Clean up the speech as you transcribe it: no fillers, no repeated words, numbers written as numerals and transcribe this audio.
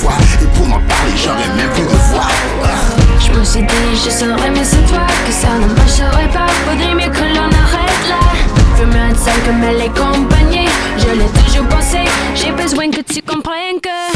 fois. Et pour m'en parler, j'aurais même plus de voix. Je me suis dit, je saurais, mais c'est toi que ça ne marcherait pas. Faudrait mieux que l'on arrête là. Veux mieux être seule que mal accompagnée. Je l'ai toujours pensé, j'ai besoin que tu comprennes que